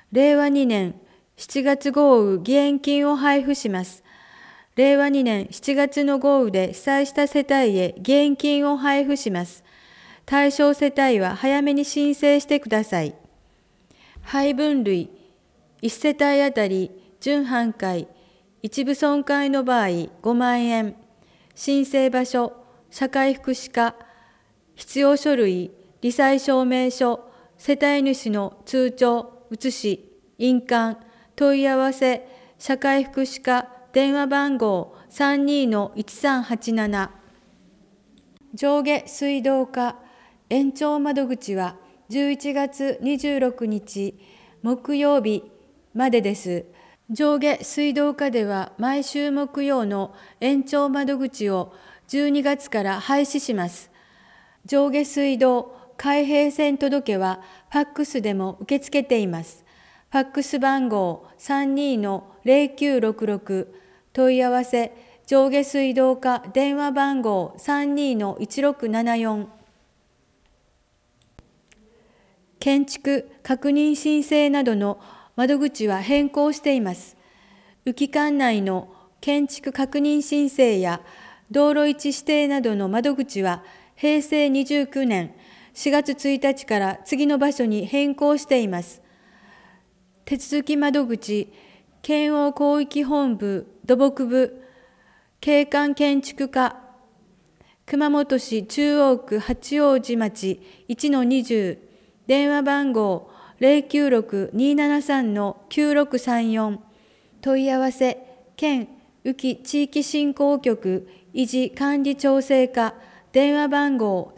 令和2年7月豪雨義援金を配布します。令和2年7月の豪雨で被災した世帯へ義援金を配布します。対象世帯は早めに申請してください。配分類、1世帯あたり準半壊、一部損壊の場合5万円、申請場所、社会福祉課、必要書類、罹災証明書、世帯主の通帳、写し、印鑑、問い合わせ、社会福祉課、電話番号 32-1387。上下水道課延長窓口は11月26日木曜日までです。上下水道課では毎週木曜の延長窓口を12月から廃止します。上下水道開閉線届はファックスでも受け付けています。ファックス番号 32-0966 問い合わせ上下水道課電話番号 32-1674。建築確認申請などの窓口は変更しています。宇城管内の建築確認申請や道路位置指定などの窓口は平成29年4月1日から次の場所に変更しています。手続き窓口、県央広域本部、土木部、景観建築課、熊本市中央区八王子町 1-20、電話番号 096-273-9634。問い合わせ、県宇城地域振興局維持管理調整課、電話番号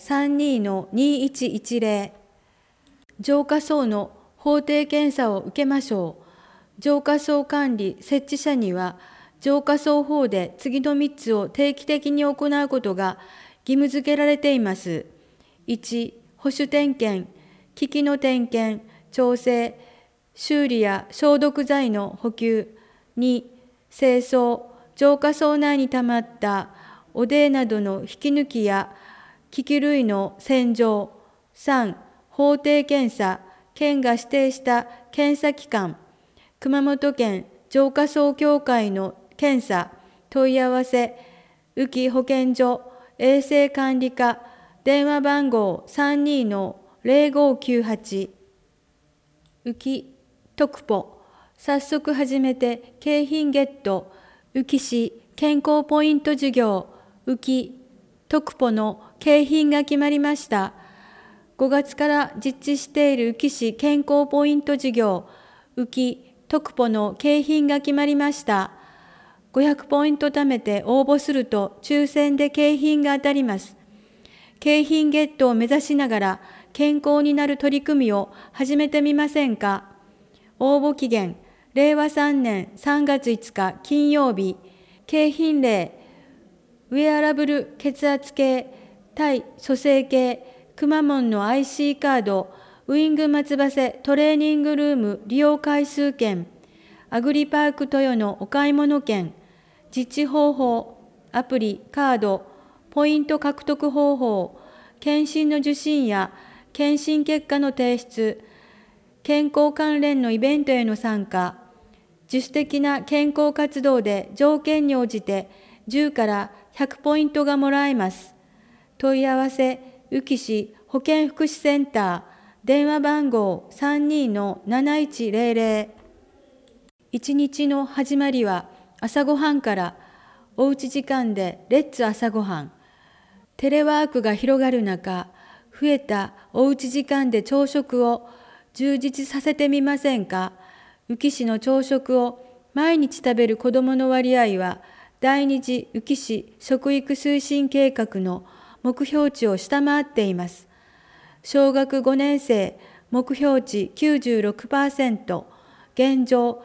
32-2110。浄化槽の法定検査を受けましょう。浄化槽管理設置者には、浄化槽法で次の3つを定期的に行うことが義務付けられています。1、保守点検、機器の点検、調整、修理や消毒剤の補給。2、清掃、浄化槽内にたまった汚泥などの引き抜きや機器類の洗浄。3、法定検査、県が指定した検査機関、熊本県浄化槽協会の検査、問い合わせ、宇城保健所衛生管理課、電話番号 32-0598。宇城特保、早速始めて景品ゲット、宇城市健康ポイント事業、宇城特保の景品が決まりました。5月から実施している宇城市健康ポイント事業、宇城特保の景品が決まりました。500ポイント貯めて応募すると抽選で景品が当たります。景品ゲットを目指しながら健康になる取り組みを始めてみませんか。応募期限、令和3年3月5日金曜日。景品例、ウェアラブル血圧計、対蘇生計、くまモンの IC カード、ウイング松葉瀬トレーニングルーム利用回数券、アグリパーク豊のお買い物券、実地方法、アプリ、カード、ポイント獲得方法、検診の受診や検診結果の提出、健康関連のイベントへの参加、自主的な健康活動で条件に応じて10から100ポイントがもらえます。問い合わせ、宇城市保健福祉センター、電話番号 32-7100。一日の始まりは朝ごはんから、おうち時間でレッツ朝ごはん。テレワークが広がる中、増えたおうち時間で朝食を充実させてみませんか。宇城市の朝食を毎日食べる子どもの割合は、第二次宇城市食育推進計画の目標値を下回っています。小学5年生、目標値 96%、現状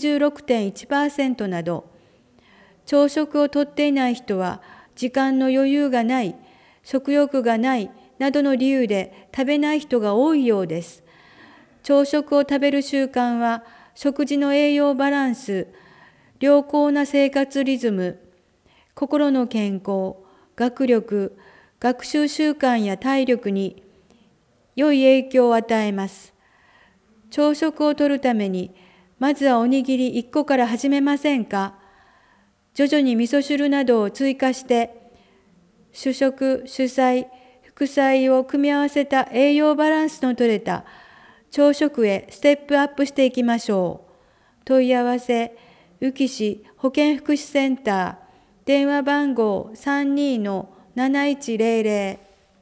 86.1% など、朝食をとっていない人は、時間の余裕がない、食欲がないなどの理由で食べない人が多いようです。朝食を食べる習慣は、食事の栄養バランス、良好な生活リズム、心の健康、学力、学習習慣や体力に良い影響を与えます。 朝食をとるために、まずはおにぎり1個から始めませんか？徐々に味噌汁などを追加して、主食、主菜、副菜を組み合わせた栄養バランスの取れた朝食へステップアップしていきましょう。問い合わせ、宇城市保健福祉センター、電話番号 32-7100。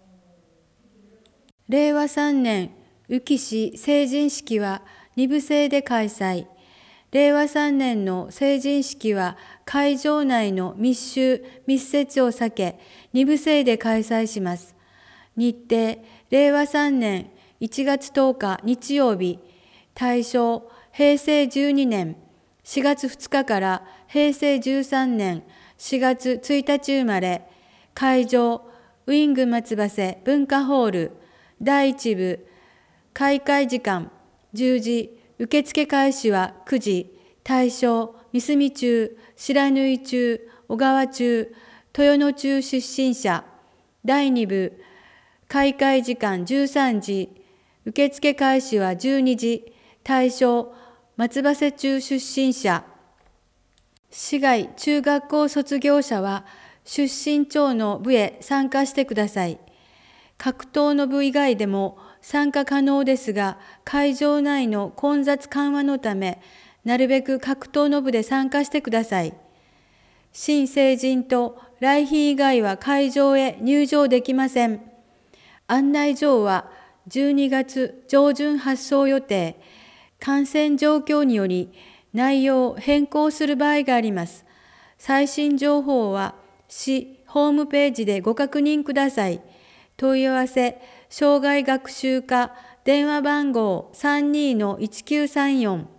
令和3年、宇城市成人式は2部制で開催。令和3年の成人式は会場内の密集・密接を避け、2部制で開催します。日程、令和3年1月10日日曜日、対象、平成12年4月2日から平成13年4月1日生まれ、会場、ウィング松葉瀬文化ホール、第1部、開会時間10時、受付開始は9時、対象、三隅中、白縫中、小川中、豊野中出身者、第2部、開会時間13時、受付開始は12時、対象、松葉瀬中出身者、市外中学校卒業者は出身町の部へ参加してください。格闘の部以外でも参加可能ですが、会場内の混雑緩和のため、なるべく格闘の部で参加してください。新成人と来賓以外は会場へ入場できません。案内状は12月上旬発送予定。感染状況により内容を変更する場合があります。最新情報は市ホームページでご確認ください。問い合わせ、障害学習課電話番号 32-1934